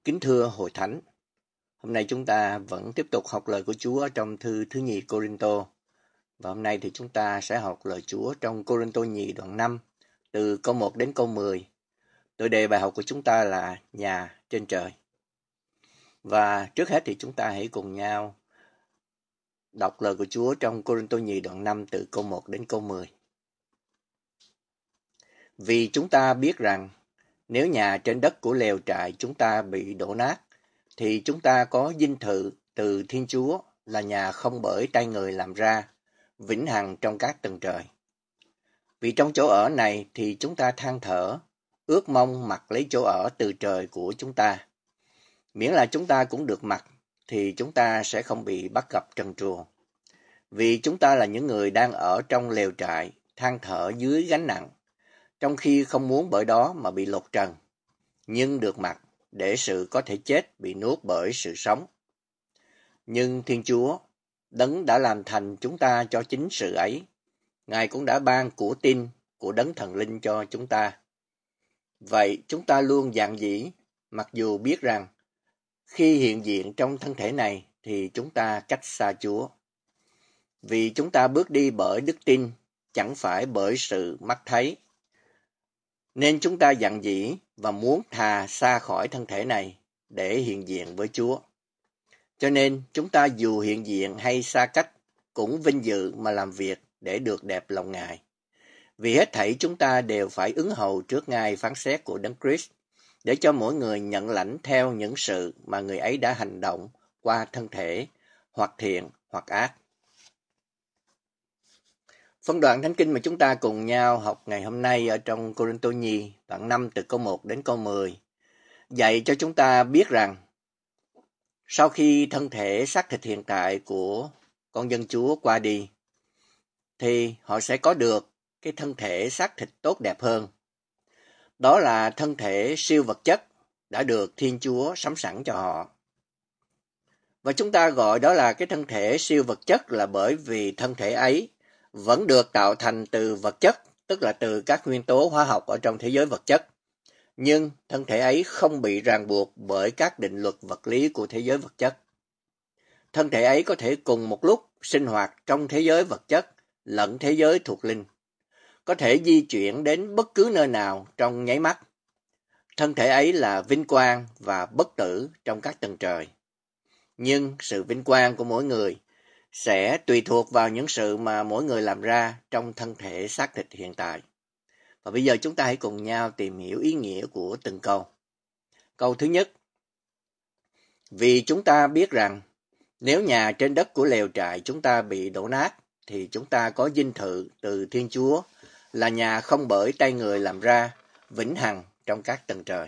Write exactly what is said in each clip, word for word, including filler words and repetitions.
Kính thưa Hội Thánh, hôm nay chúng ta vẫn tiếp tục học lời của Chúa trong thư thứ nhì Cô-rinh-tô. Và hôm nay thì chúng ta sẽ học lời Chúa trong Cô-rinh-tô nhì đoạn năm, từ câu một đến câu mười. Tựa đề bài học của chúng ta là Nhà trên trời. Và trước hết thì chúng ta hãy cùng nhau đọc lời của Chúa trong Cô-rinh-tô nhì đoạn năm từ câu một đến câu mười. Vì chúng ta biết rằng nếu nhà trên đất của lều trại chúng ta bị đổ nát, thì chúng ta có dinh thự từ Thiên Chúa là nhà không bởi tay người làm ra, vĩnh hằng trong các tầng trời. Vì trong chỗ ở này thì chúng ta than thở, ước mong mặc lấy chỗ ở từ trời của chúng ta. Miễn là chúng ta cũng được mặc, thì chúng ta sẽ không bị bắt gặp trần truồng. Vì chúng ta là những người đang ở trong lều trại, than thở dưới gánh nặng, trong khi không muốn bởi đó mà bị lột trần, nhưng được mặc để sự có thể chết bị nuốt bởi sự sống. Nhưng Thiên Chúa, Đấng đã làm thành chúng ta cho chính sự ấy, Ngài cũng đã ban của tin của Đấng Thần Linh cho chúng ta. Vậy chúng ta luôn dạn dĩ, mặc dù biết rằng khi hiện diện trong thân thể này thì chúng ta cách xa Chúa. Vì chúng ta bước đi bởi đức tin, chẳng phải bởi sự mắt thấy. Nên chúng ta dạn dĩ và muốn thà xa khỏi thân thể này để hiện diện với Chúa. Cho nên chúng ta dù hiện diện hay xa cách cũng vinh dự mà làm việc để được đẹp lòng Ngài. Vì hết thảy chúng ta đều phải ứng hầu trước Ngài phán xét của Đấng Christ, để cho mỗi người nhận lãnh theo những sự mà người ấy đã hành động qua thân thể, hoặc thiện hoặc ác. Phân đoạn Thánh Kinh mà chúng ta cùng nhau học ngày hôm nay ở trong Cô-rinh-tô nhì, đoạn năm từ câu một đến câu mười, dạy cho chúng ta biết rằng sau khi thân thể xác thịt hiện tại của con dân Chúa qua đi, thì họ sẽ có được cái thân thể xác thịt tốt đẹp hơn. Đó là thân thể siêu vật chất đã được Thiên Chúa sắm sẵn cho họ. Và chúng ta gọi đó là cái thân thể siêu vật chất là bởi vì thân thể ấy vẫn được tạo thành từ vật chất, tức là từ các nguyên tố hóa học ở trong thế giới vật chất. Nhưng thân thể ấy không bị ràng buộc bởi các định luật vật lý của thế giới vật chất. Thân thể ấy có thể cùng một lúc sinh hoạt trong thế giới vật chất lẫn thế giới thuộc linh, có thể di chuyển đến bất cứ nơi nào trong nháy mắt. Thân thể ấy là vinh quang và bất tử trong các tầng trời. Nhưng sự vinh quang của mỗi người sẽ tùy thuộc vào những sự mà mỗi người làm ra trong thân thể xác thịt hiện tại. Và bây giờ chúng ta hãy cùng nhau tìm hiểu ý nghĩa của từng câu. Câu thứ nhất: vì chúng ta biết rằng nếu nhà trên đất của lều trại chúng ta bị đổ nát, thì chúng ta có dinh thự từ Thiên Chúa là nhà không bởi tay người làm ra, vĩnh hằng trong các tầng trời.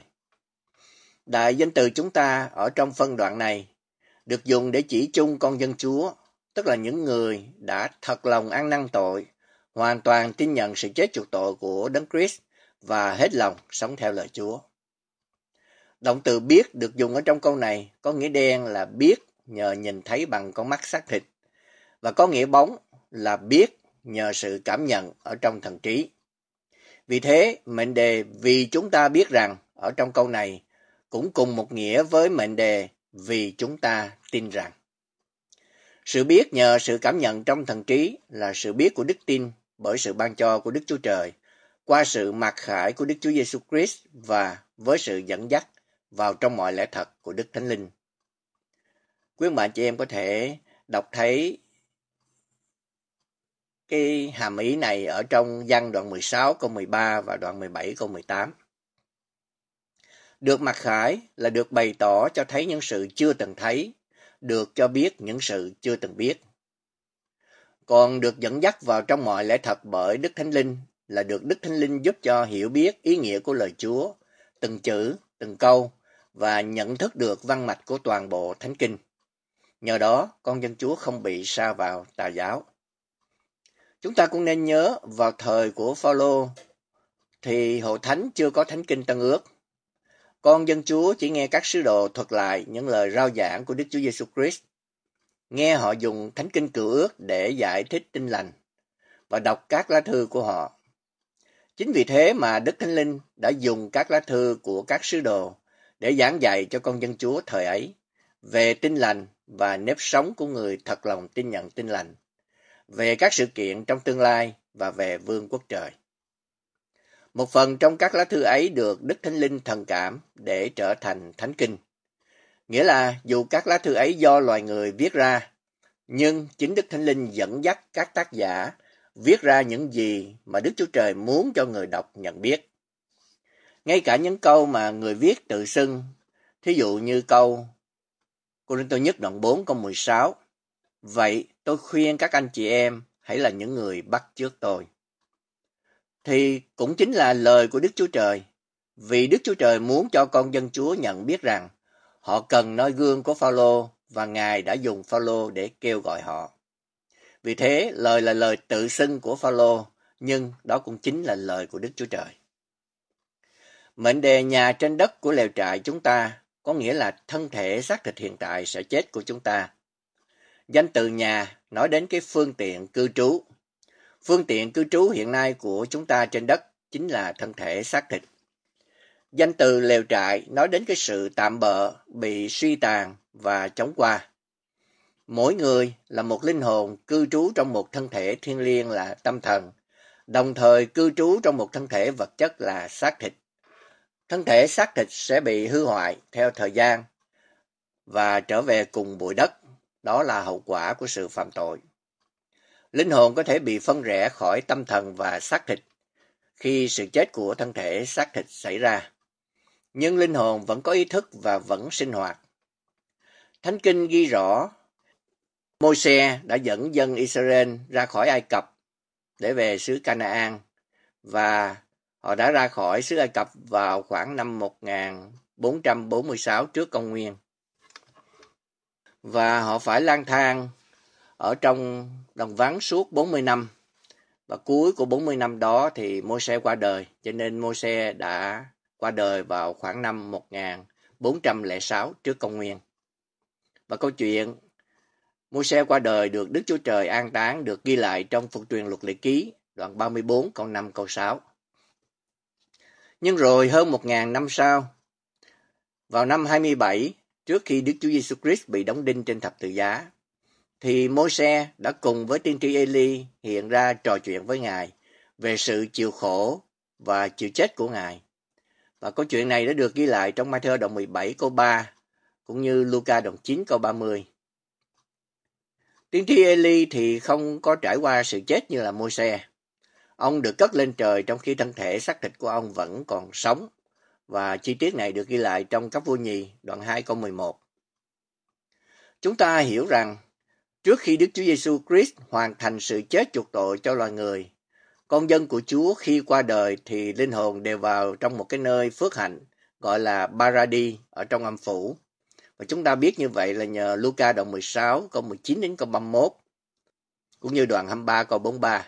Đại danh từ chúng ta ở trong phân đoạn này được dùng để chỉ chung con dân Chúa, tức là những người đã thật lòng ăn năn tội, hoàn toàn tin nhận sự chết chuộc tội của Đấng Christ và hết lòng sống theo lời Chúa. Động từ biết được dùng ở trong câu này có nghĩa đen là biết nhờ nhìn thấy bằng con mắt xác thịt, và có nghĩa bóng là biết nhờ sự cảm nhận ở trong thần trí. Vì thế, mệnh đề vì chúng ta biết rằng ở trong câu này cũng cùng một nghĩa với mệnh đề vì chúng ta tin rằng. Sự biết nhờ sự cảm nhận trong thần trí là sự biết của đức tin bởi sự ban cho của Đức Chúa Trời, qua sự mặc khải của Đức Chúa Giêsu Christ và với sự dẫn dắt vào trong mọi lẽ thật của Đức Thánh Linh. Quý bạn chị em có thể đọc thấy cái hàm ý này ở trong Giăng đoạn mười sáu câu mười ba và đoạn mười bảy câu mười tám. Được mặc khải là được bày tỏ cho thấy những sự chưa từng thấy, được cho biết những sự chưa từng biết. Còn được dẫn dắt vào trong mọi lẽ thật bởi Đức Thánh Linh là được Đức Thánh Linh giúp cho hiểu biết ý nghĩa của lời Chúa, từng chữ, từng câu và nhận thức được văn mạch của toàn bộ Thánh Kinh. Nhờ đó, con dân Chúa không bị sa vào tà giáo. Chúng ta cũng nên nhớ vào thời của Phao-lô thì Hội Thánh chưa có Thánh Kinh Tân Ước. Con dân Chúa chỉ nghe các sứ đồ thuật lại những lời rao giảng của Đức Chúa Giêsu Christ. Nghe họ dùng Thánh Kinh Cựu Ước để giải thích Tin Lành và đọc các lá thư của họ. Chính vì thế mà Đức Thánh Linh đã dùng các lá thư của các sứ đồ để giảng dạy cho con dân Chúa thời ấy về tin lành và nếp sống của người thật lòng tin nhận tin lành, về các sự kiện trong tương lai và về vương quốc trời. Một phần trong các lá thư ấy được Đức Thánh Linh thần cảm để trở thành thánh kinh. Nghĩa là dù các lá thư ấy do loài người viết ra, nhưng chính Đức Thánh Linh dẫn dắt các tác giả viết ra những gì mà Đức Chúa Trời muốn cho người đọc nhận biết. Ngay cả những câu mà người viết tự xưng, thí dụ như câu Cô-rinh-tô nhất đoạn bốn câu mười sáu, vậy tôi khuyên các anh chị em hãy là những người bắt chước tôi, thì cũng chính là lời của Đức Chúa Trời, vì Đức Chúa Trời muốn cho con dân Chúa nhận biết rằng họ cần noi gương của Phao-lô và Ngài đã dùng Phao-lô để kêu gọi họ. Vì thế, lời là lời tự xưng của Phao-lô, nhưng đó cũng chính là lời của Đức Chúa Trời. Mệnh đề nhà trên đất của lều trại chúng ta có nghĩa là thân thể xác thịt hiện tại sẽ chết của chúng ta. Danh từ nhà nói đến cái phương tiện cư trú. Phương tiện cư trú hiện nay của chúng ta trên đất chính là thân thể xác thịt. Danh từ lều trại nói đến cái sự tạm bợ, bị suy tàn và chóng qua. Mỗi người là một linh hồn cư trú trong một thân thể thiêng liêng là tâm thần, đồng thời cư trú trong một thân thể vật chất là xác thịt. Thân thể xác thịt sẽ bị hư hoại theo thời gian và trở về cùng bụi đất. Đó là hậu quả của sự phạm tội. Linh hồn có thể bị phân rẽ khỏi tâm thần và xác thịt khi sự chết của thân thể xác thịt xảy ra. Nhưng linh hồn vẫn có ý thức và vẫn sinh hoạt. Thánh Kinh ghi rõ Môi-se đã dẫn dân Israel ra khỏi Ai Cập để về xứ Canaan, và họ đã ra khỏi xứ Ai Cập vào khoảng năm một nghìn bốn trăm bốn mươi sáu trước công nguyên. Và họ phải lang thang ở trong đồng vắng suốt bốn mươi năm. Và cuối của bốn mươi năm đó thì Môi-se qua đời, cho nên Môi-se đã qua đời vào khoảng năm một nghìn bốn trăm lẻ sáu trước công nguyên. Và câu chuyện Môi-se qua đời được Đức Chúa Trời an táng được ghi lại trong Phục truyền Luật Lệ Ký, đoạn ba mươi bốn câu năm câu sáu. Nhưng rồi hơn một nghìn năm sau, vào năm hai mươi bảy, trước khi Đức Chúa Giêsu Christ bị đóng đinh trên thập tự giá, thì Môi-se đã cùng với tiên tri Ê-li hiện ra trò chuyện với Ngài về sự chịu khổ và chịu chết của Ngài. Và câu chuyện này đã được ghi lại trong Ma-thi-ơ đoạn mười bảy câu ba, cũng như Lu-ca đoạn chín câu ba mươi. Tiên tri Ê-li thì không có trải qua sự chết như là Môi-se. Ông được cất lên trời trong khi thân thể xác thịt của ông vẫn còn sống, và chi tiết này được ghi lại trong Các Vua Nhì đoạn hai câu mười một. Chúng ta hiểu rằng trước khi Đức Chúa Giêsu Christ hoàn thành sự chết chuộc tội cho loài người, con dân của Chúa khi qua đời thì linh hồn đều vào trong một cái nơi phước hạnh gọi là Paradis ở trong âm phủ. Và chúng ta biết như vậy là nhờ Lu-ca đoạn mười sáu câu mười chín đến câu ba mươi mốt, cũng như đoạn hai mươi ba câu bốn mươi ba.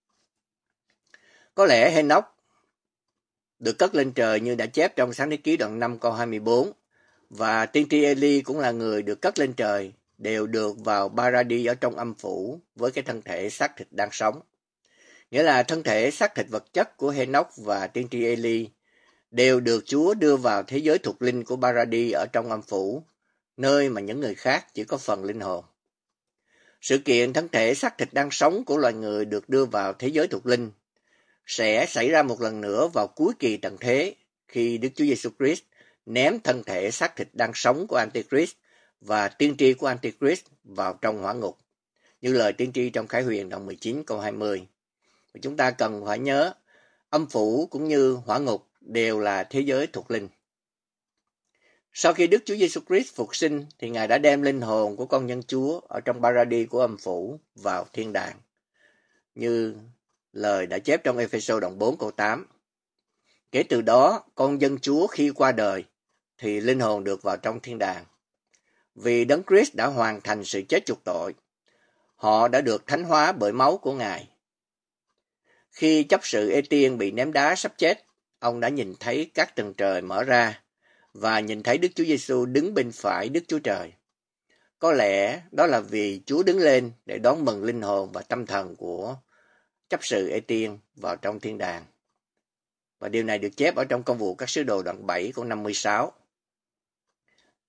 Có lẽ Hê-nóc được cất lên trời như đã chép trong Sáng thế ký đoạn năm câu hai mươi bốn, và tiên tri Ê-li cũng là người được cất lên trời, đều được vào Paradis ở trong âm phủ với cái thân thể xác thịt đang sống. Nghĩa là thân thể xác thịt vật chất của Hê-nóc và tiên tri Ê-li đều được Chúa đưa vào thế giới thuộc linh của Paradis ở trong âm phủ, nơi mà những người khác chỉ có phần linh hồn. Sự kiện thân thể xác thịt đang sống của loài người được đưa vào thế giới thuộc linh sẽ xảy ra một lần nữa vào cuối kỳ tận thế, khi Đức Chúa Giêsu Christ ném thân thể xác thịt đang sống của Antichrist và tiên tri của Antichrist vào trong hỏa ngục, như lời tiên tri trong Khải Huyền đoạn mười chín câu hai mươi. Và chúng ta cần phải nhớ, âm phủ cũng như hỏa ngục đều là thế giới thuộc linh. Sau khi Đức Chúa Giêsu Christ phục sinh thì Ngài đã đem linh hồn của con nhân Chúa ở trong Paradis của âm phủ vào thiên đàng, như lời đã chép trong Ê-phê-sô đoạn bốn câu tám. Kể từ đó, con dân Chúa khi qua đời thì linh hồn được vào trong thiên đàng. Vì Đấng Christ đã hoàn thành sự chết chuộc tội, họ đã được thánh hóa bởi máu của Ngài. Khi chấp sự Ê-tiên bị ném đá sắp chết, ông đã nhìn thấy các tầng trời mở ra và nhìn thấy Đức Chúa Giêsu đứng bên phải Đức Chúa Trời. Có lẽ đó là vì Chúa đứng lên để đón mừng linh hồn và tâm thần của chấp sự Ê-tiên vào trong thiên đàng. Và điều này được chép ở trong Công vụ các sứ đồ đoạn bảy câu năm mươi sáu.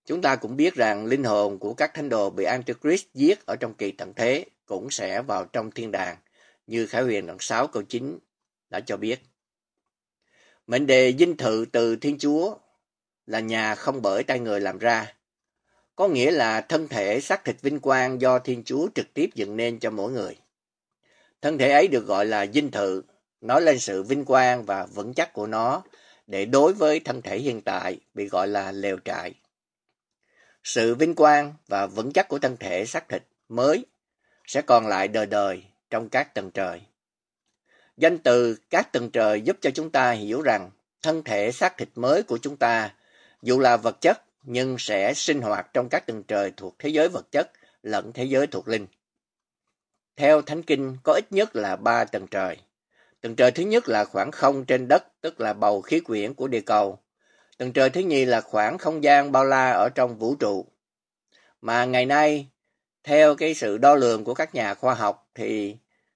Chúng ta cũng biết rằng linh hồn của các thánh đồ bị Antichrist giết ở trong kỳ tận thế cũng sẽ vào trong thiên đàng, như Khải Huyền đoạn sáu câu chín đã cho biết. Mệnh đề dinh thự từ Thiên Chúa là nhà không bởi tay người làm ra, có nghĩa là thân thể xác thịt vinh quang do Thiên Chúa trực tiếp dựng nên cho mỗi người. Thân thể ấy được gọi là dinh thự, nói lên sự vinh quang và vững chắc của nó để đối với thân thể hiện tại bị gọi là lều trại. Sự vinh quang và vững chắc của thân thể xác thịt mới sẽ còn lại đời đời trong các tầng trời. Danh từ các tầng trời giúp cho chúng ta hiểu rằng thân thể xác thịt mới của chúng ta, dù là vật chất, nhưng sẽ sinh hoạt trong các tầng trời thuộc thế giới vật chất lẫn thế giới thuộc linh. Theo Thánh Kinh, có ít nhất là ba tầng trời. Tầng trời thứ nhất là khoảng không trên đất, tức là bầu khí quyển của địa cầu. Tầng trời thứ nhì là khoảng không gian bao la ở trong vũ trụ. Mà ngày nay, theo cái sự đo lường của các nhà khoa học, thì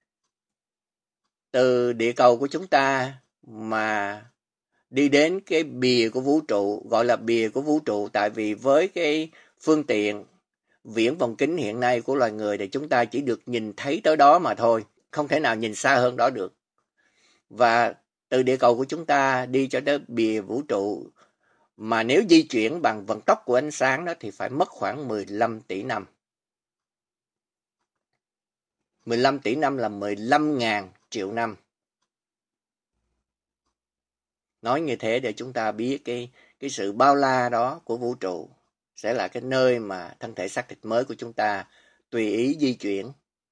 từ địa cầu của chúng ta mà đi đến cái bìa của vũ trụ, gọi là bìa của vũ trụ tại vì với cái phương tiện viễn vòng kính hiện nay của loài người thì chúng ta chỉ được nhìn thấy tới đó mà thôi, không thể nào nhìn xa hơn đó được. Và từ địa cầu của chúng ta đi cho tới bìa vũ trụ, mà nếu di chuyển bằng vận tốc của ánh sáng đó thì phải mất khoảng mười lăm tỷ năm. mười lăm tỷ năm là mười lăm nghìn triệu năm. Nói như thế để chúng ta biết cái, cái sự bao la đó của vũ trụ sẽ là cái nơi mà thân thể xác thịt mới của chúng ta tùy ý di chuyển.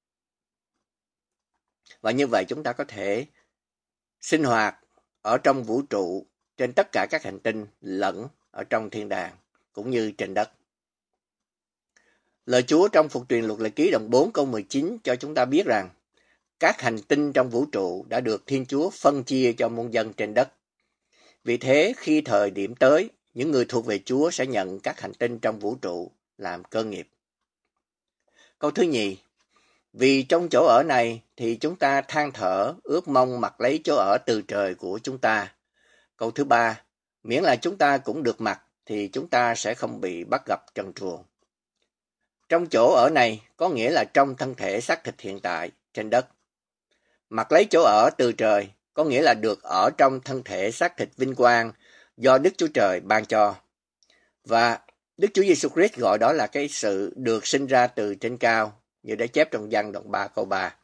Và như vậy chúng ta có thể sinh hoạt ở trong vũ trụ trên tất cả các hành tinh lẫn ở trong thiên đàng cũng như trên đất. Lời Chúa trong Phục truyền Luật Lệ Ký đoạn bốn câu mười chín cho chúng ta biết rằng các hành tinh trong vũ trụ đã được Thiên Chúa phân chia cho muôn dân trên đất. Vì thế khi thời điểm tới, những người thuộc về Chúa sẽ nhận các hành tinh trong vũ trụ làm cơ nghiệp. Câu thứ nhì, vì trong chỗ ở này thì chúng ta than thở, ước mong mặc lấy chỗ ở từ trời của chúng ta. Câu thứ ba, miễn là chúng ta cũng được mặc thì chúng ta sẽ không bị bắt gặp trần truồng. Trong chỗ ở này có nghĩa là trong thân thể xác thịt hiện tại trên đất. Mặc lấy chỗ ở từ trời có nghĩa là được ở trong thân thể xác thịt vinh quang do Đức Chúa Trời ban cho. Và Đức Chúa Giêsu Christ gọi đó là cái sự được sinh ra từ trên cao, như đã chép trong Giăng đoạn ba câu ba.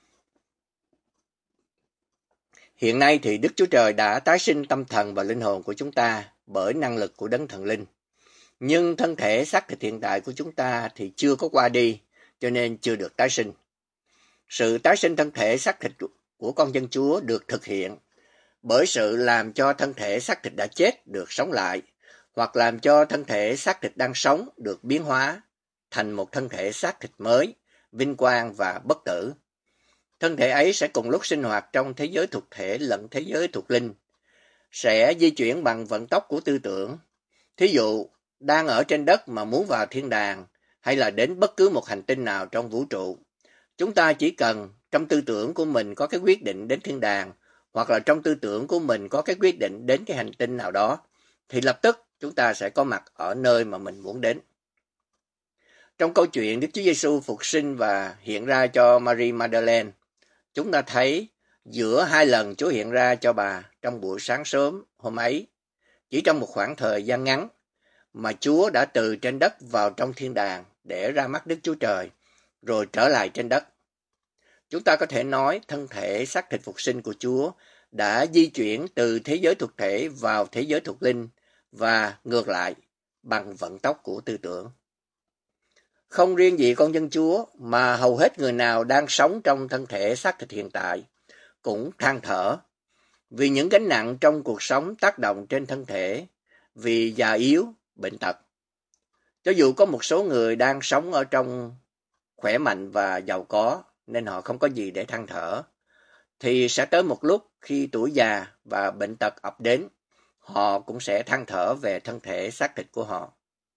Hiện nay thì Đức Chúa Trời đã tái sinh tâm thần và linh hồn của chúng ta bởi năng lực của Đấng Thần Linh. Nhưng thân thể xác thịt hiện tại của chúng ta thì chưa có qua đi, cho nên chưa được tái sinh. Sự tái sinh thân thể xác thịt của con dân Chúa được thực hiện bởi sự làm cho thân thể xác thịt đã chết được sống lại, hoặc làm cho thân thể xác thịt đang sống được biến hóa thành một thân thể xác thịt mới, vinh quang và bất tử. Thân thể ấy sẽ cùng lúc sinh hoạt trong thế giới thuộc thể lẫn thế giới thuộc linh, sẽ di chuyển bằng vận tốc của tư tưởng. Thí dụ, đang ở trên đất mà muốn vào thiên đàng, hay là đến bất cứ một hành tinh nào trong vũ trụ, chúng ta chỉ cần trong tư tưởng của mình có cái quyết định đến thiên đàng, hoặc là trong tư tưởng của mình có cái quyết định đến cái hành tinh nào đó, thì lập tức chúng ta sẽ có mặt ở nơi mà mình muốn đến. Trong câu chuyện Đức Chúa Giêsu phục sinh và hiện ra cho Mary Magdalene, chúng ta thấy giữa hai lần Chúa hiện ra cho bà trong buổi sáng sớm hôm ấy, chỉ trong một khoảng thời gian ngắn mà Chúa đã từ trên đất vào trong thiên đàng để ra mắt Đức Chúa Trời, rồi trở lại trên đất. Chúng ta có thể nói thân thể xác thịt phục sinh của Chúa đã di chuyển từ thế giới thuộc thể vào thế giới thuộc linh và ngược lại bằng vận tốc của tư tưởng. Không riêng gì con dân Chúa mà hầu hết người nào đang sống trong thân thể xác thịt hiện tại cũng than thở vì những gánh nặng trong cuộc sống tác động trên thân thể, vì già yếu, bệnh tật. Cho dù có một số người đang sống ở trong khỏe mạnh và giàu có nên họ không có gì để than thở, thì sẽ tới một lúc khi tuổi già và bệnh tật ập đến, họ cũng sẽ than thở về thân thể xác thịt của họ.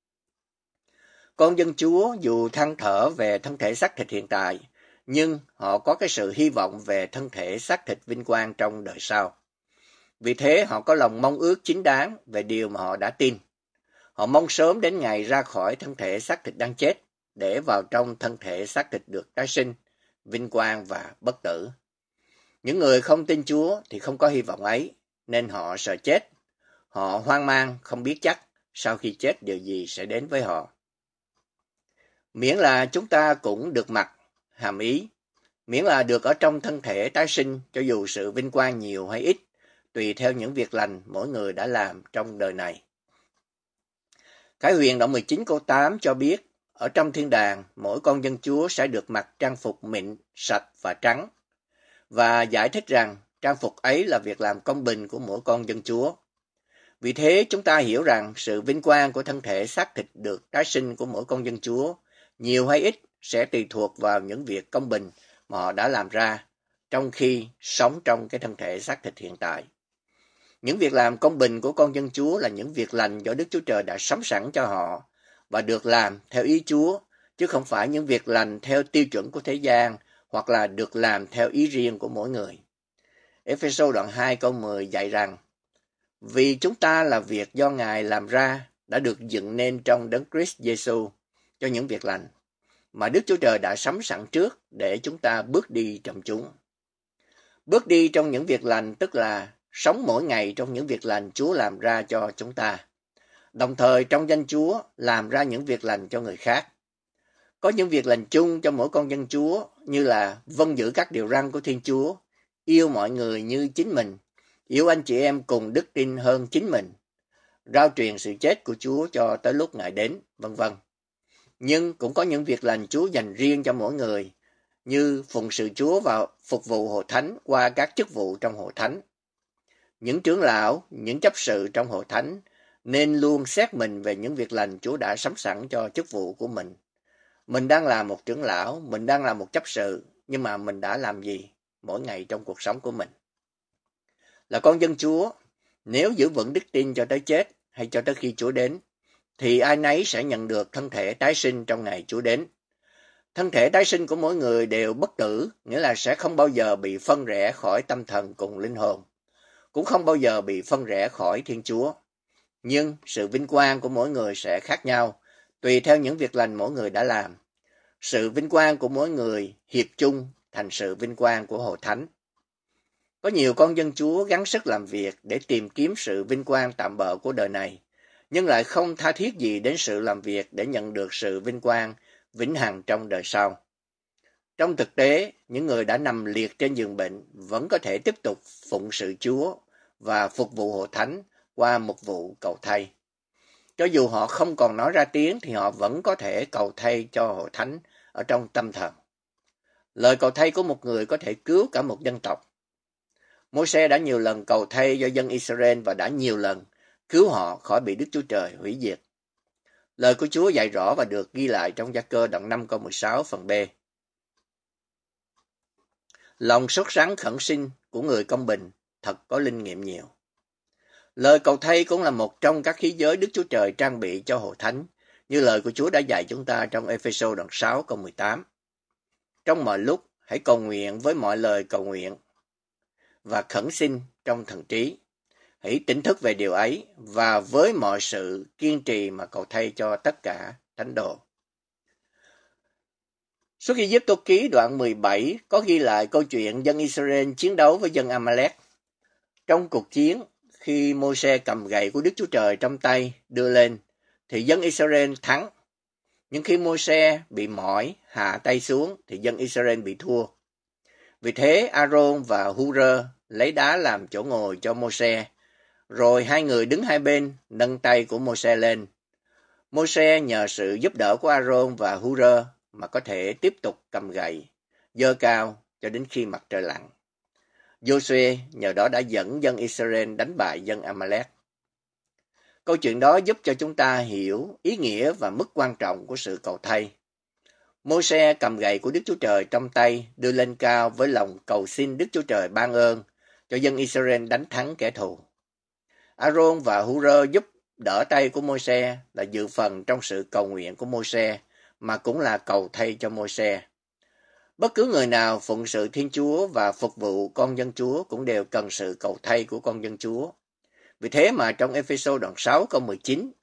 Con dân Chúa dù than thở về thân thể xác thịt hiện tại, nhưng họ có cái sự hy vọng về thân thể xác thịt vinh quang trong đời sau. Vì thế họ có lòng mong ước chính đáng về điều mà họ đã tin. Họ mong sớm đến ngày ra khỏi thân thể xác thịt đang chết, để vào trong thân thể xác thịt được tái sinh, vinh quang và bất tử. Những người không tin Chúa thì không có hy vọng ấy, nên họ sợ chết. Họ hoang mang, không biết chắc sau khi chết điều gì sẽ đến với họ. Miễn là chúng ta cũng được mặc, hàm ý, miễn là được ở trong thân thể tái sinh, cho dù sự vinh quang nhiều hay ít, tùy theo những việc lành mỗi người đã làm trong đời này. Khải Huyền đoạn mười chín câu tám cho biết, ở trong thiên đàng, mỗi con dân Chúa sẽ được mặc trang phục mịn, sạch và trắng, và giải thích rằng trang phục ấy là việc làm công bình của mỗi con dân Chúa. Vì thế chúng ta hiểu rằng sự vinh quang của thân thể xác thịt được tái sinh của mỗi con dân Chúa, nhiều hay ít, sẽ tùy thuộc vào những việc công bình mà họ đã làm ra, trong khi sống trong cái thân thể xác thịt hiện tại. Những việc làm công bình của con dân Chúa là những việc lành do Đức Chúa Trời đã sắm sẵn cho họ và được làm theo ý Chúa, chứ không phải những việc lành theo tiêu chuẩn của thế gian hoặc là được làm theo ý riêng của mỗi người. Ê-phê-sô đoạn hai câu mười dạy rằng, vì chúng ta là việc do Ngài làm ra, đã được dựng nên trong Đấng Christ Giêsu cho những việc lành, mà Đức Chúa Trời đã sắm sẵn trước để chúng ta bước đi trong chúng. Bước đi trong những việc lành tức là sống mỗi ngày trong những việc lành Chúa làm ra cho chúng ta, đồng thời trong danh Chúa làm ra những việc lành cho người khác. Có những việc lành chung cho mỗi con dân Chúa như là vâng giữ các điều răn của Thiên Chúa, yêu mọi người như chính mình, yêu anh chị em cùng đức tin hơn chính mình, rao truyền sự chết của Chúa cho tới lúc Ngài đến, vân vân. Nhưng cũng có những việc lành Chúa dành riêng cho mỗi người, như phụng sự Chúa và phục vụ hội thánh qua các chức vụ trong hội thánh. Những trưởng lão, những chấp sự trong hội thánh nên luôn xét mình về những việc lành Chúa đã sắm sẵn cho chức vụ của mình. Mình đang là một trưởng lão, mình đang là một chấp sự, nhưng mà mình đã làm gì mỗi ngày trong cuộc sống của mình? Là con dân Chúa, nếu giữ vững đức tin cho tới chết hay cho tới khi Chúa đến, thì ai nấy sẽ nhận được thân thể tái sinh trong ngày Chúa đến. Thân thể tái sinh của mỗi người đều bất tử, nghĩa là sẽ không bao giờ bị phân rẽ khỏi tâm thần cùng linh hồn, cũng không bao giờ bị phân rẽ khỏi Thiên Chúa. Nhưng sự vinh quang của mỗi người sẽ khác nhau, tùy theo những việc lành mỗi người đã làm. Sự vinh quang của mỗi người hiệp chung thành sự vinh quang của hội thánh. Có nhiều con dân Chúa gắng sức làm việc để tìm kiếm sự vinh quang tạm bợ của đời này, nhưng lại không tha thiết gì đến sự làm việc để nhận được sự vinh quang vĩnh hằng trong đời sau. Trong thực tế, những người đã nằm liệt trên giường bệnh vẫn có thể tiếp tục phụng sự Chúa và phục vụ hội thánh qua một vụ cầu thay. Cho dù họ không còn nói ra tiếng thì họ vẫn có thể cầu thay cho hội thánh ở trong tâm thần. Lời cầu thay của một người có thể cứu cả một dân tộc. Môi-se đã nhiều lần cầu thay cho dân Israel và đã nhiều lần cứu họ khỏi bị Đức Chúa Trời hủy diệt. Lời của Chúa dạy rõ và được ghi lại trong Gia-cơ đoạn năm câu mười sáu phần B. Lòng sốt sắng khẩn sinh của người công bình thật có linh nghiệm nhiều. Lời cầu thay cũng là một trong các khí giới Đức Chúa Trời trang bị cho hội thánh, như lời của Chúa đã dạy chúng ta trong Ê-phê-sô đoạn sáu câu mười tám. Trong mọi lúc, hãy cầu nguyện với mọi lời cầu nguyện và khẩn xin trong thần trí. Hãy tỉnh thức về điều ấy và với mọi sự kiên trì mà cầu thay cho tất cả thánh đồ. Xuất Ai Cập ký đoạn mười bảy có ghi lại câu chuyện dân Israel chiến đấu với dân Amalek. Trong cuộc chiến, khi Môi-se cầm gậy của Đức Chúa Trời trong tay đưa lên, thì dân Israel thắng. Nhưng khi Môi-se bị mỏi, hạ tay xuống, thì dân Israel bị thua. Vì thế, A-rôn và Hu-rơ lấy đá làm chỗ ngồi cho Môi-se, rồi hai người đứng hai bên, nâng tay của Môi-se lên. Môi-se nhờ sự giúp đỡ của A-rôn và Hu-rơ mà có thể tiếp tục cầm gậy, giơ cao cho đến khi mặt trời lặn. Giô-suê nhờ đó đã dẫn dân Israel đánh bại dân Amalek. Câu chuyện đó giúp cho chúng ta hiểu ý nghĩa và mức quan trọng của sự cầu thay. Môi-se cầm gậy của Đức Chúa Trời trong tay đưa lên cao với lòng cầu xin Đức Chúa Trời ban ơn cho dân Israel đánh thắng kẻ thù. A-rôn và Hu-rơ giúp đỡ tay của Môi-se là dự phần trong sự cầu nguyện của Môi-se mà cũng là cầu thay cho Môi-se. Bất cứ người nào phụng sự Thiên Chúa và phục vụ con dân Chúa cũng đều cần sự cầu thay của con dân Chúa. Vì thế mà trong Ê-phê-sô đoạn sáu câu mười chín,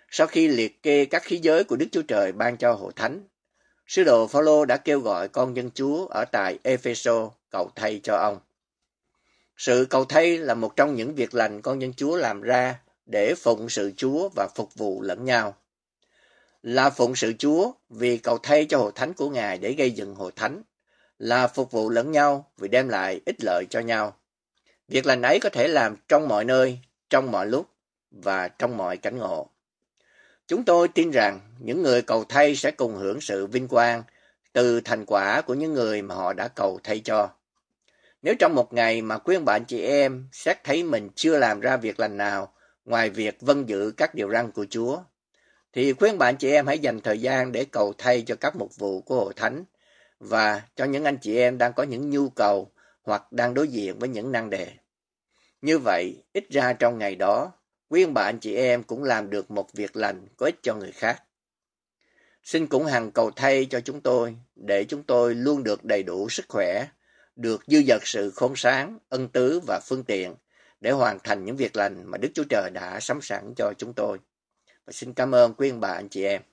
Sau khi liệt kê các khí giới của Đức Chúa Trời ban cho hội thánh, sứ đồ Phao-lô đã kêu gọi con dân Chúa ở tại Ê-phê-sô cầu thay cho ông. Sự cầu thay là một trong những việc lành con dân Chúa làm ra để phụng sự Chúa và phục vụ lẫn nhau. Là phụng sự Chúa vì cầu thay cho hội thánh của Ngài để gây dựng hội thánh, là phục vụ lẫn nhau vì đem lại ích lợi cho nhau. Việc lành ấy có thể làm trong mọi nơi, trong mọi lúc và trong mọi cảnh ngộ. Chúng tôi tin rằng những người cầu thay sẽ cùng hưởng sự vinh quang từ thành quả của những người mà họ đã cầu thay cho. Nếu trong một ngày mà quý ông bà anh chị em xét thấy mình chưa làm ra việc lành nào ngoài việc vâng giữ các điều răn của Chúa, thì quý ông bà anh chị em hãy dành thời gian để cầu thay cho các mục vụ của hội thánh và cho những anh chị em đang có những nhu cầu hoặc đang đối diện với những nan đề. Như vậy, ít ra trong ngày đó, quý ông bà anh chị em cũng làm được một việc lành có ích cho người khác. Xin cũng hằng cầu thay cho chúng tôi để chúng tôi luôn được đầy đủ sức khỏe, được dư dật sự khôn sáng, ân tứ và phương tiện để hoàn thành những việc lành mà Đức Chúa Trời đã sắm sẵn cho chúng tôi. Và xin cảm ơn quý ông bà anh chị em.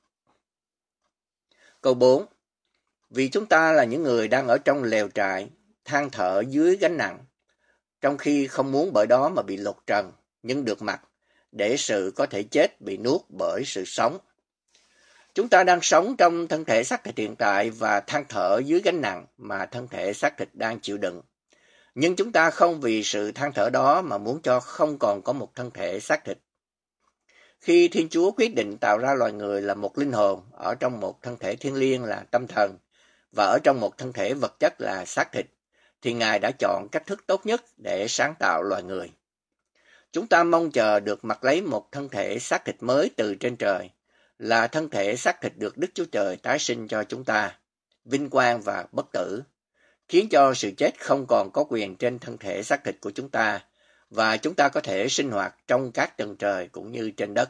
Câu bốn. Vì chúng ta là những người đang ở trong lều trại, than thở dưới gánh nặng, trong khi không muốn bởi đó mà bị lột trần, nhưng được mặc, để sự có thể chết bị nuốt bởi sự sống. Chúng ta đang sống trong thân thể xác thịt hiện tại và than thở dưới gánh nặng mà thân thể xác thịt đang chịu đựng. Nhưng chúng ta không vì sự than thở đó mà muốn cho không còn có một thân thể xác thịt. Khi Thiên Chúa quyết định tạo ra loài người là một linh hồn ở trong một thân thể thiêng liêng là tâm thần và ở trong một thân thể vật chất là xác thịt, thì Ngài đã chọn cách thức tốt nhất để sáng tạo loài người. Chúng ta mong chờ được mặc lấy một thân thể xác thịt mới từ trên trời, là thân thể xác thịt được Đức Chúa Trời tái sinh cho chúng ta, vinh quang và bất tử, khiến cho sự chết không còn có quyền trên thân thể xác thịt của chúng ta, và chúng ta có thể sinh hoạt trong các tầng trời cũng như trên đất.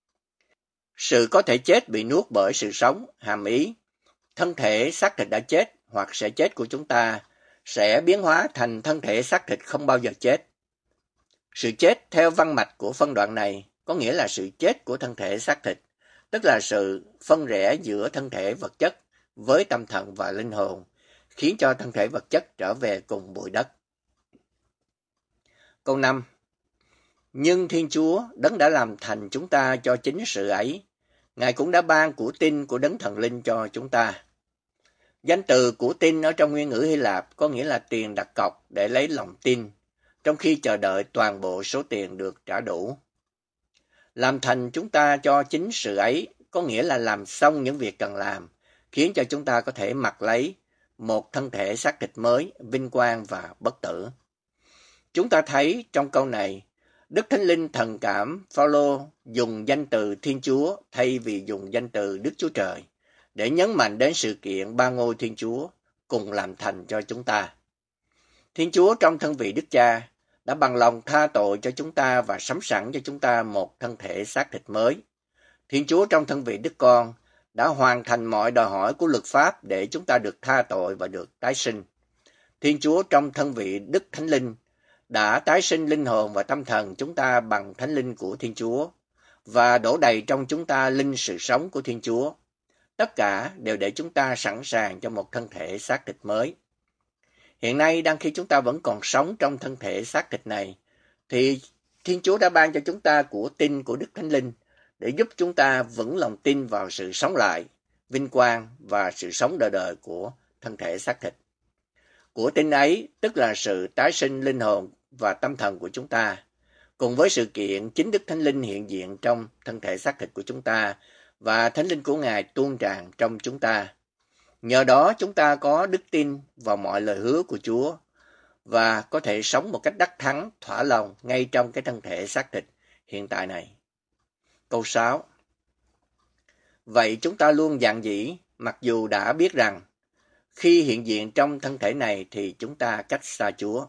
Sự có thể chết bị nuốt bởi sự sống, hàm ý, thân thể xác thịt đã chết hoặc sẽ chết của chúng ta sẽ biến hóa thành thân thể xác thịt không bao giờ chết. Sự chết theo văn mạch của phân đoạn này có nghĩa là sự chết của thân thể xác thịt, tức là sự phân rẽ giữa thân thể vật chất với tâm thần và linh hồn, khiến cho thân thể vật chất trở về cùng bụi đất. Câu năm. Nhưng Thiên Chúa, Đấng đã làm thành chúng ta cho chính sự ấy, Ngài cũng đã ban của tin của Đấng Thần Linh cho chúng ta. Danh từ của tin ở trong nguyên ngữ Hy Lạp có nghĩa là tiền đặt cọc để lấy lòng tin, trong khi chờ đợi toàn bộ số tiền được trả đủ. Làm thành chúng ta cho chính sự ấy có nghĩa là làm xong những việc cần làm, khiến cho chúng ta có thể mặc lấy một thân thể xác thịt mới, vinh quang và bất tử. Chúng ta thấy trong câu này, Đức Thánh Linh thần cảm Phao-lô dùng danh từ Thiên Chúa thay vì dùng danh từ Đức Chúa Trời, để nhấn mạnh đến sự kiện ba ngôi Thiên Chúa cùng làm thành cho chúng ta. Thiên Chúa trong thân vị Đức Cha đã bằng lòng tha tội cho chúng ta và sắm sẵn cho chúng ta một thân thể xác thịt mới. Thiên Chúa trong thân vị Đức Con đã hoàn thành mọi đòi hỏi của luật pháp để chúng ta được tha tội và được tái sinh. Thiên Chúa trong thân vị Đức Thánh Linh đã tái sinh linh hồn và tâm thần chúng ta bằng Thánh Linh của Thiên Chúa và đổ đầy trong chúng ta linh sự sống của Thiên Chúa. Tất cả đều để chúng ta sẵn sàng cho một thân thể xác thịt mới. Hiện nay, đang khi chúng ta vẫn còn sống trong thân thể xác thịt này, thì Thiên Chúa đã ban cho chúng ta của tin của Đức Thánh Linh để giúp chúng ta vững lòng tin vào sự sống lại, vinh quang và sự sống đời đời của thân thể xác thịt. Của tin ấy, tức là sự tái sinh linh hồn và tâm thần của chúng ta, cùng với sự kiện chính Đức Thánh Linh hiện diện trong thân thể xác thịt của chúng ta và Thánh Linh của Ngài tuôn tràn trong chúng ta. Nhờ đó chúng ta có đức tin vào mọi lời hứa của Chúa và có thể sống một cách đắc thắng, thỏa lòng ngay trong cái thân thể xác thịt hiện tại này. Câu sáu. Vậy chúng ta luôn dạn dĩ, mặc dù đã biết rằng khi hiện diện trong thân thể này thì chúng ta cách xa Chúa.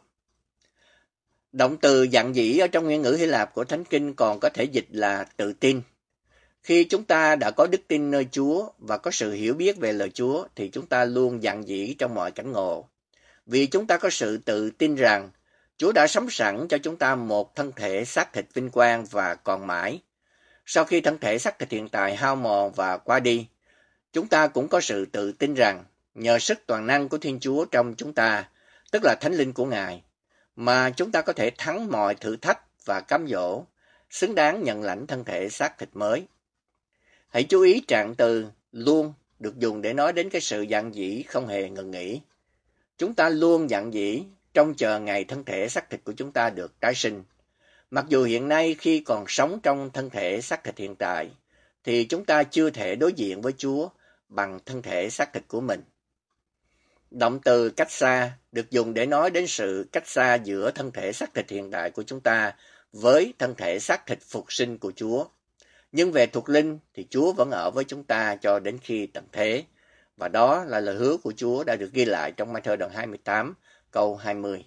Động từ dạn dĩ ở trong nguyên ngữ Hy Lạp của Thánh Kinh còn có thể dịch là tự tin. Khi chúng ta đã có đức tin nơi Chúa và có sự hiểu biết về lời Chúa thì chúng ta luôn dạn dĩ trong mọi cảnh ngộ. Vì chúng ta có sự tự tin rằng Chúa đã sắm sẵn cho chúng ta một thân thể xác thịt vinh quang và còn mãi. Sau khi thân thể xác thịt hiện tại hao mòn và qua đi, chúng ta cũng có sự tự tin rằng nhờ sức toàn năng của Thiên Chúa trong chúng ta, tức là Thánh Linh của Ngài, mà chúng ta có thể thắng mọi thử thách và cám dỗ, xứng đáng nhận lãnh thân thể xác thịt mới. Hãy chú ý trạng từ luôn được dùng để nói đến cái sự dạn dĩ không hề ngừng nghỉ. Chúng ta luôn dạn dĩ trông chờ ngày thân thể xác thịt của chúng ta được tái sinh. Mặc dù hiện nay khi còn sống trong thân thể xác thịt hiện tại, thì chúng ta chưa thể đối diện với Chúa bằng thân thể xác thịt của mình. Động từ cách xa được dùng để nói đến sự cách xa giữa thân thể xác thịt hiện tại của chúng ta với thân thể xác thịt phục sinh của Chúa. Nhưng về thuộc linh thì Chúa vẫn ở với chúng ta cho đến khi tận thế. Và đó là lời hứa của Chúa đã được ghi lại trong Ma-thơ đoạn hai mươi tám, câu hai mươi.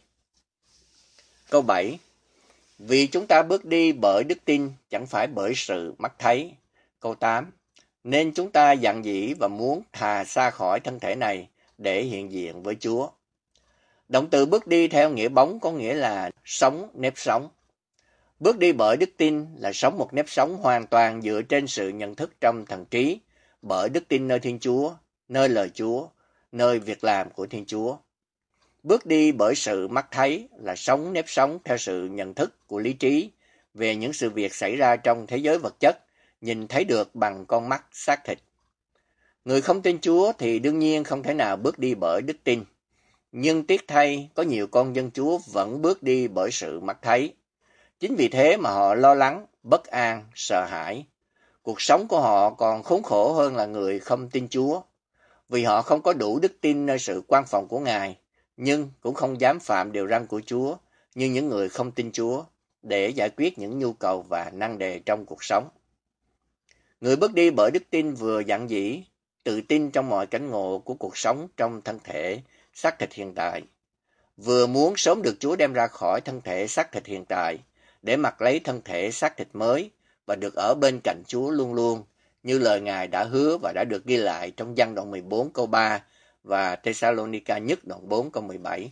Câu bảy. Vì chúng ta bước đi bởi đức tin, chẳng phải bởi sự mắt thấy. Câu tám. Nên chúng ta dạn dĩ và muốn thà xa khỏi thân thể này để hiện diện với Chúa. Động từ bước đi theo nghĩa bóng có nghĩa là sống nếp sống. Bước đi bởi đức tin là sống một nếp sống hoàn toàn dựa trên sự nhận thức trong thần trí, bởi đức tin nơi Thiên Chúa, nơi lời Chúa, nơi việc làm của Thiên Chúa. Bước đi bởi sự mắt thấy là sống nếp sống theo sự nhận thức của lý trí về những sự việc xảy ra trong thế giới vật chất, nhìn thấy được bằng con mắt xác thịt. Người không tin Chúa thì đương nhiên không thể nào bước đi bởi đức tin. Nhưng tiếc thay, có nhiều con dân Chúa vẫn bước đi bởi sự mắt thấy. Chính vì thế mà họ lo lắng, bất an, sợ hãi. Cuộc sống của họ còn khốn khổ hơn là người không tin Chúa, vì họ không có đủ đức tin nơi sự quan phòng của Ngài, nhưng cũng không dám phạm điều răn của Chúa như những người không tin Chúa để giải quyết những nhu cầu và nan đề trong cuộc sống. Người bước đi bởi đức tin vừa dạn dĩ, tự tin trong mọi cảnh ngộ của cuộc sống trong thân thể xác thịt hiện tại, vừa muốn sớm được Chúa đem ra khỏi thân thể xác thịt hiện tại để mặc lấy thân thể xác thịt mới và được ở bên cạnh Chúa luôn luôn, như lời Ngài đã hứa và đã được ghi lại trong Giăng đoạn mười bốn câu ba và Thessalonica nhất đoạn bốn câu mười bảy.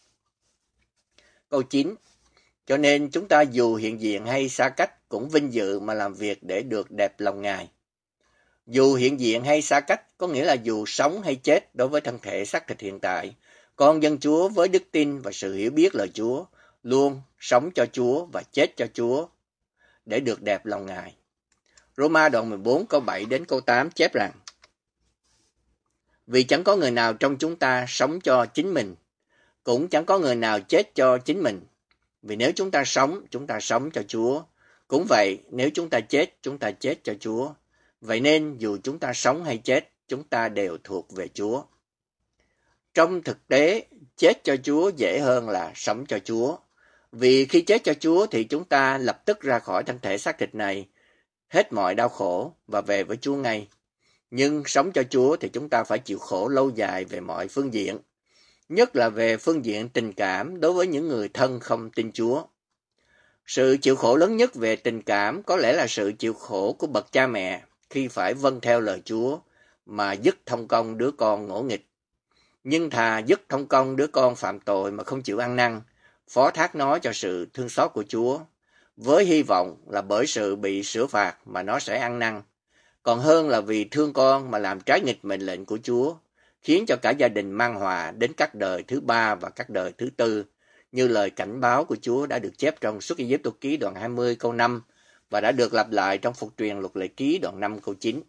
Câu chín. Cho nên chúng ta dù hiện diện hay xa cách cũng vinh dự mà làm việc để được đẹp lòng Ngài. Dù hiện diện hay xa cách có nghĩa là dù sống hay chết đối với thân thể xác thịt hiện tại, con dân Chúa với đức tin và sự hiểu biết lời Chúa luôn sống cho Chúa và chết cho Chúa để được đẹp lòng Ngài. Roma đoạn mười bốn câu bảy đến câu tám chép rằng: Vì chẳng có người nào trong chúng ta sống cho chính mình, cũng chẳng có người nào chết cho chính mình. Vì nếu chúng ta sống, chúng ta sống cho Chúa. Cũng vậy, nếu chúng ta chết, chúng ta chết cho Chúa. Vậy nên dù chúng ta sống hay chết, chúng ta đều thuộc về Chúa. Trong thực tế, chết cho Chúa dễ hơn là sống cho Chúa. Vì khi chết cho Chúa thì chúng ta lập tức ra khỏi thân thể xác thịt này, hết mọi đau khổ và về với Chúa ngay. Nhưng sống cho Chúa thì chúng ta phải chịu khổ lâu dài về mọi phương diện, nhất là về phương diện tình cảm đối với những người thân không tin Chúa. Sự chịu khổ lớn nhất về tình cảm có lẽ là sự chịu khổ của bậc cha mẹ khi phải vâng theo lời Chúa mà dứt thông công đứa con ngỗ nghịch. Nhưng thà dứt thông công đứa con phạm tội mà không chịu ăn năn, phó thác nó cho sự thương xót của Chúa, với hy vọng là bởi sự bị sửa phạt mà nó sẽ ăn năn, còn hơn là vì thương con mà làm trái nghịch mệnh lệnh của Chúa, khiến cho cả gia đình mang họa đến các đời thứ ba và các đời thứ tư, như lời cảnh báo của Chúa đã được chép trong Xuất Ai-cập ký đoạn hai mươi câu năm và đã được lặp lại trong Phục truyền Luật Lệ Ký đoạn năm câu chín.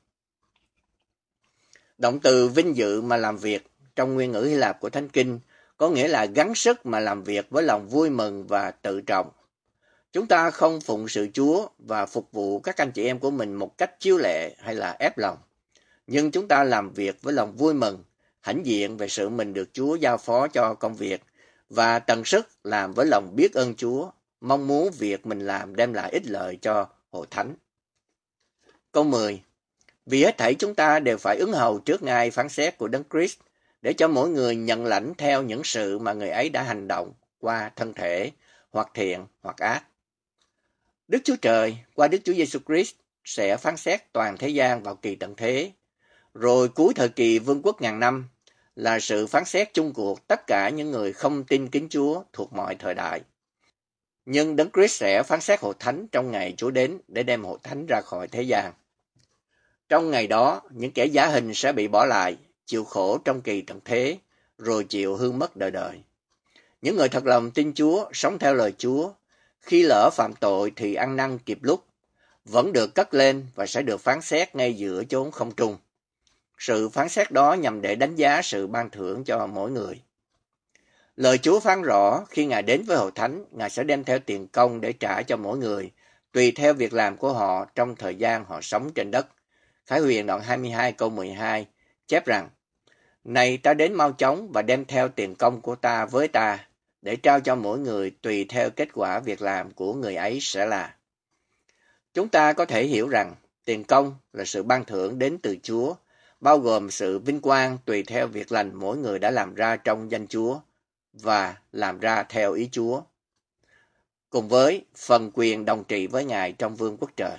Động từ vinh dự mà làm việc trong nguyên ngữ Hy Lạp của Thánh Kinh có nghĩa là gắng sức mà làm việc với lòng vui mừng và tự trọng. Chúng ta không phụng sự Chúa và phục vụ các anh chị em của mình một cách chiếu lệ hay là ép lòng, nhưng chúng ta làm việc với lòng vui mừng, hãnh diện về sự mình được Chúa giao phó cho công việc và tận sức làm với lòng biết ơn Chúa, mong muốn việc mình làm đem lại ích lợi cho hội thánh. Câu mười. Vì hết thảy chúng ta đều phải ứng hầu trước ngày phán xét của Đấng Christ, để cho mỗi người nhận lãnh theo những sự mà người ấy đã hành động qua thân thể, hoặc thiện hoặc ác. Đức Chúa Trời qua Đức Chúa Giêsu Christ sẽ phán xét toàn thế gian vào kỳ tận thế, rồi cuối thời kỳ vương quốc ngàn năm là sự phán xét chung cuộc tất cả những người không tin kính Chúa thuộc mọi thời đại. Nhưng Đấng Christ sẽ phán xét hội thánh trong ngày Chúa đến để đem hội thánh ra khỏi thế gian. Trong ngày đó, những kẻ giả hình sẽ bị bỏ lại, chịu khổ trong kỳ tận thế, rồi chịu hư mất đời đời. Những người thật lòng tin Chúa, sống theo lời Chúa, khi lỡ phạm tội thì ăn năn kịp lúc, vẫn được cất lên và sẽ được phán xét ngay giữa chốn không trung. Sự phán xét đó nhằm để đánh giá sự ban thưởng cho mỗi người. Lời Chúa phán rõ, khi Ngài đến với hội thánh, Ngài sẽ đem theo tiền công để trả cho mỗi người, tùy theo việc làm của họ trong thời gian họ sống trên đất. Khải Huyền đoạn hai mươi hai câu mười hai chép rằng: Này ta đến mau chóng và đem theo tiền công của ta với ta, để trao cho mỗi người tùy theo kết quả việc làm của người ấy sẽ là. Chúng ta có thể hiểu rằng tiền công là sự ban thưởng đến từ Chúa, bao gồm sự vinh quang tùy theo việc lành mỗi người đã làm ra trong danh Chúa và làm ra theo ý Chúa, cùng với phần quyền đồng trị với Ngài trong vương quốc trời.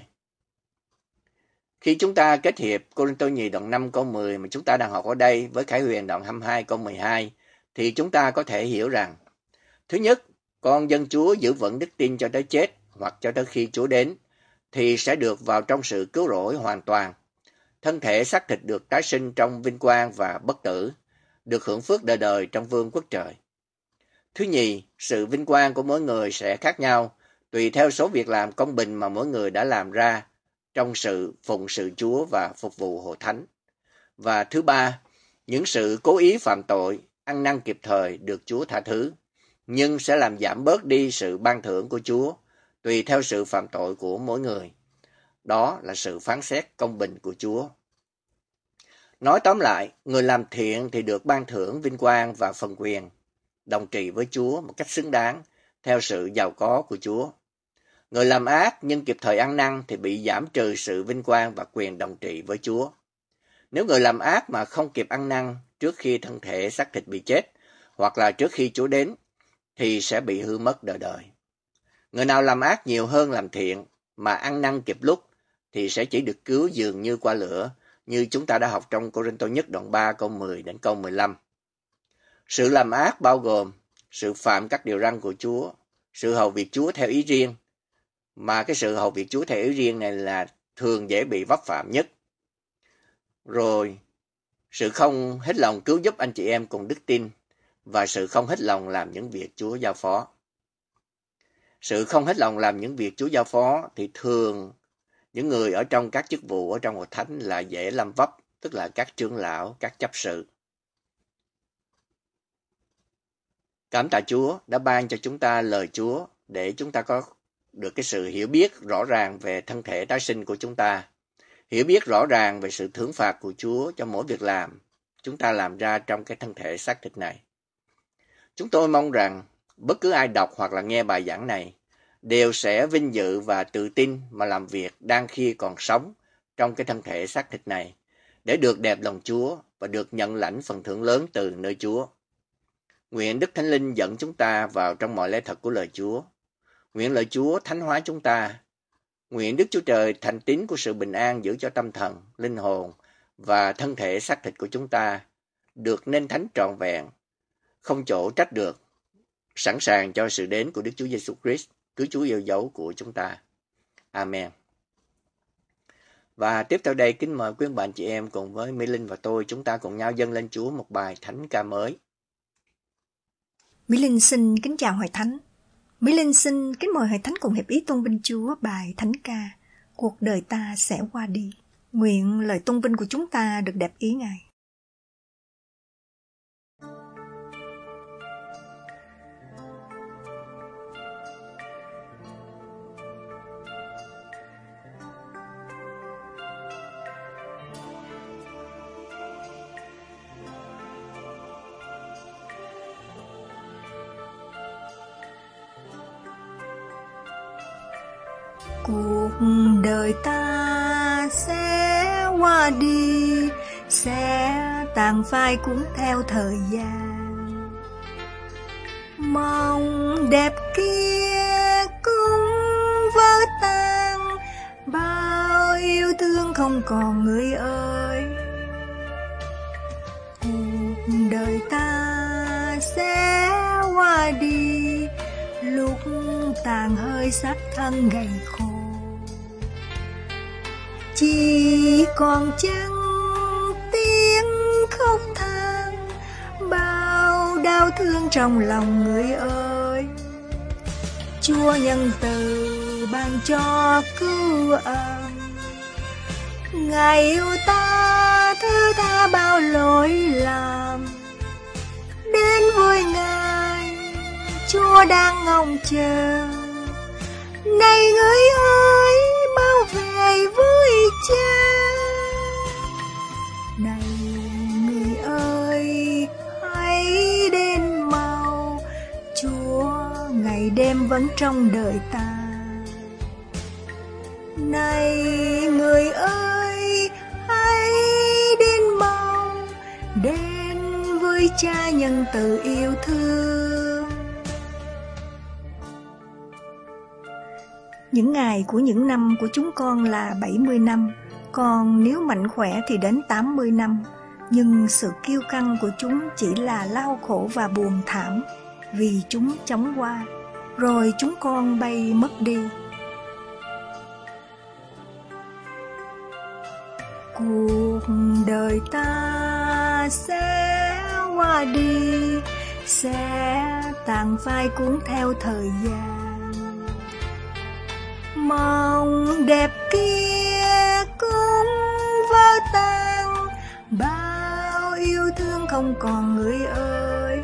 Khi chúng ta kết hiệp Cô-rinh-tô nhì đoạn năm câu mười mà chúng ta đang học ở đây với Khải Huyền đoạn hai mươi hai câu mười hai, thì chúng ta có thể hiểu rằng: thứ nhất, con dân Chúa giữ vững đức tin cho tới chết hoặc cho tới khi Chúa đến, thì sẽ được vào trong sự cứu rỗi hoàn toàn. Thân thể xác thịt được tái sinh trong vinh quang và bất tử, được hưởng phước đời đời trong vương quốc trời. Thứ nhì, sự vinh quang của mỗi người sẽ khác nhau, tùy theo số việc làm công bình mà mỗi người đã làm ra trong sự phụng sự Chúa và phục vụ hội thánh. Và thứ ba, những sự cố ý phạm tội, ăn năn kịp thời được Chúa tha thứ, nhưng sẽ làm giảm bớt đi sự ban thưởng của Chúa, tùy theo sự phạm tội của mỗi người. Đó là sự phán xét công bình của Chúa. Nói tóm lại, người làm thiện thì được ban thưởng vinh quang và phần quyền, đồng trị với Chúa một cách xứng đáng, theo sự giàu có của Chúa. Người làm ác nhưng kịp thời ăn năn thì bị giảm trừ sự vinh quang và quyền đồng trị với Chúa. Nếu người làm ác mà không kịp ăn năn trước khi thân thể xác thịt bị chết, hoặc là trước khi Chúa đến, thì sẽ bị hư mất đời đời. Người nào làm ác nhiều hơn làm thiện, mà ăn năn kịp lúc, thì sẽ chỉ được cứu dường như qua lửa, như chúng ta đã học trong Cô-rinh-tô nhất đoạn ba câu mười đến câu mười lăm. Sự làm ác bao gồm sự phạm các điều răn của Chúa, sự hầu việc Chúa theo ý riêng, mà cái sự hầu việc Chúa theo ý riêng này là thường dễ bị vấp phạm nhất. Rồi, sự không hết lòng cứu giúp anh chị em cùng đức tin, và sự không hết lòng làm những việc Chúa giao phó. Sự không hết lòng làm những việc Chúa giao phó thì thường những người ở trong các chức vụ ở trong hội thánh là dễ lâm vấp, tức là các trưởng lão, các chấp sự. Cảm tạ Chúa đã ban cho chúng ta lời Chúa để chúng ta có được cái sự hiểu biết rõ ràng về thân thể tái sinh của chúng ta, hiểu biết rõ ràng về sự thưởng phạt của Chúa cho mỗi việc làm chúng ta làm ra trong cái thân thể xác thịt này. Chúng tôi mong rằng bất cứ ai đọc hoặc là nghe bài giảng này đều sẽ vinh dự và tự tin mà làm việc đang khi còn sống trong cái thân thể xác thịt này, để được đẹp lòng Chúa và được nhận lãnh phần thưởng lớn từ nơi Chúa. Nguyện Đức Thánh Linh dẫn chúng ta vào trong mọi lẽ thật của lời Chúa. Nguyện lời Chúa thánh hóa chúng ta. Nguyện Đức Chúa Trời thành tín của sự bình an giữ cho tâm thần, linh hồn và thân thể xác thịt của chúng ta được nên thánh trọn vẹn, không chỗ trách được, sẵn sàng cho sự đến của Đức Chúa Giêsu Christ, cứu Chúa yêu dấu của chúng ta. Amen. Và tiếp theo đây kính mời quý bạn chị em cùng với Mỹ Linh và tôi, chúng ta cùng nhau dâng lên Chúa một bài thánh ca mới. Mỹ Linh xin kính chào hội thánh. Mỹ Linh xin kính mời hội thánh cùng hiệp ý tôn vinh Chúa bài thánh ca Cuộc đời ta sẽ qua đi. Nguyện lời tôn vinh của chúng ta được đẹp ý Ngài. Cuộc đời ta sẽ qua đi, sẽ tàn phai cũng theo thời gian. Mong đẹp kia cũng vỡ tan, bao yêu thương không còn người ơi. Cuộc đời ta sẽ qua đi, lúc tàn hơi xác thân gầy khô. Chỉ còn trăng tiếng khóc than, bao đau thương trong lòng người ơi. Chúa nhân từ ban cho cứu ân, Ngài yêu ta thứ tha bao lỗi lầm. Đến với Ngài Chúa đang ngóng chờ, này người ơi mau về với Cha. Này người ơi hãy đến mau, Chúa ngày đêm vẫn trong đời ta. Này người ơi hãy đến mau, đến với Cha nhân từ yêu thương. Những ngày của những năm của chúng con là bảy mươi năm, còn nếu mạnh khỏe thì đến tám mươi năm. Nhưng sự kiêu căng của chúng chỉ là đau khổ và buồn thảm, vì chúng chóng qua, rồi chúng con bay mất đi. Cuộc đời ta sẽ qua đi, sẽ tàn phai cuốn theo thời gian. Mong đẹp kia cũng vỡ tan, bao yêu thương không còn người ơi.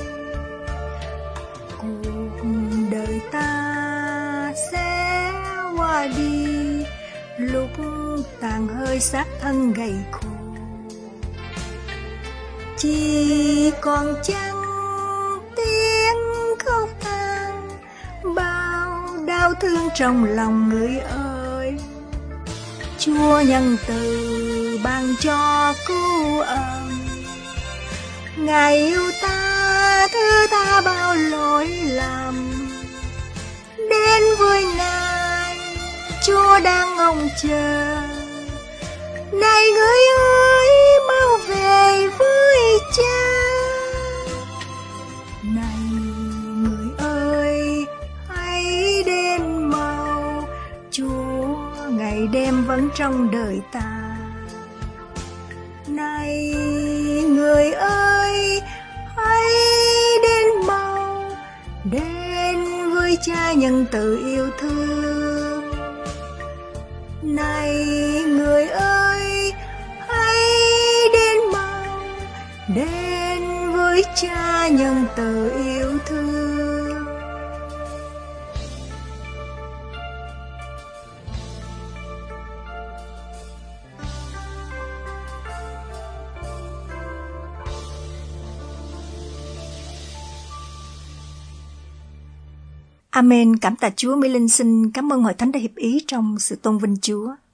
Cuộc đời ta sẽ qua đi, lúc tàn hơi xác thân gầy khô. Chỉ còn trăng tiếng khóc than, bao đau thương trong lòng người ơi. Chúa nhân từ ban cho cứu ân, Ngài yêu ta thứ tha bao lỗi lầm. Đến với Ngài Chúa đang ngóng chờ, này người ơi mau về với Cha. Này người ơi hãy đến mau, Chúa ngày đêm vẫn trong đời ta. Này người ơi hãy đến mau, đến với Cha nhân từ yêu thương. Này người ơi hãy đến mau, đến với Cha nhân từ yêu thương. Amen. Cảm tạ Chúa. Mỹ Linh xin cảm ơn Hội Thánh đã hiệp ý trong sự tôn vinh Chúa.